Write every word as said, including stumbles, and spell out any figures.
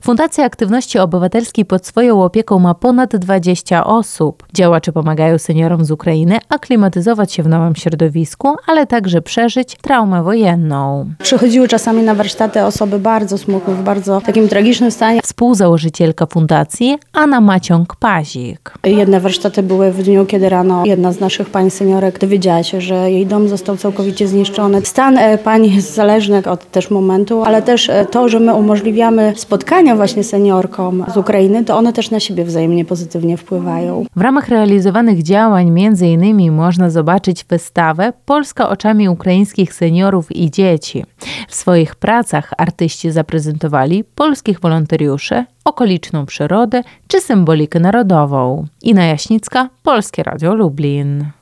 Fundacja Aktywności Obywatelskiej pod swoją opieką ma ponad dwadzieścia osób. Działacze pomagają seniorom z Ukrainy aklimatyzować się w nowym środowisku, ale także przeżyć traumę wojenną. Przychodziły czasami na warsztaty osoby bardzo smutne, w bardzo takim tragicznym stanie. Współzałożycielka fundacji Anna Maciąg-Pazik. Jedne warsztaty były w dniu, kiedy rano jedna z naszych pań seniorek dowiedziała się, że jej dom został całkowicie zniszczony. Stan pani jest zależny od też momentu, ale też to, że my umożliwiamy spotkania właśnie seniorkom z Ukrainy, to one też na siebie wzajemnie pozytywnie wpływają. W ramach realizowanych działań między innymi można zobaczyć wystawę Polska oczami ukraińskich seniorów i dzieci. W swoich pracach artyści zaprezentowali polskich wolontariuszy, okoliczną przyrodę czy symbolikę narodową. Ina Jaśnicka, Polskie Radio Lublin.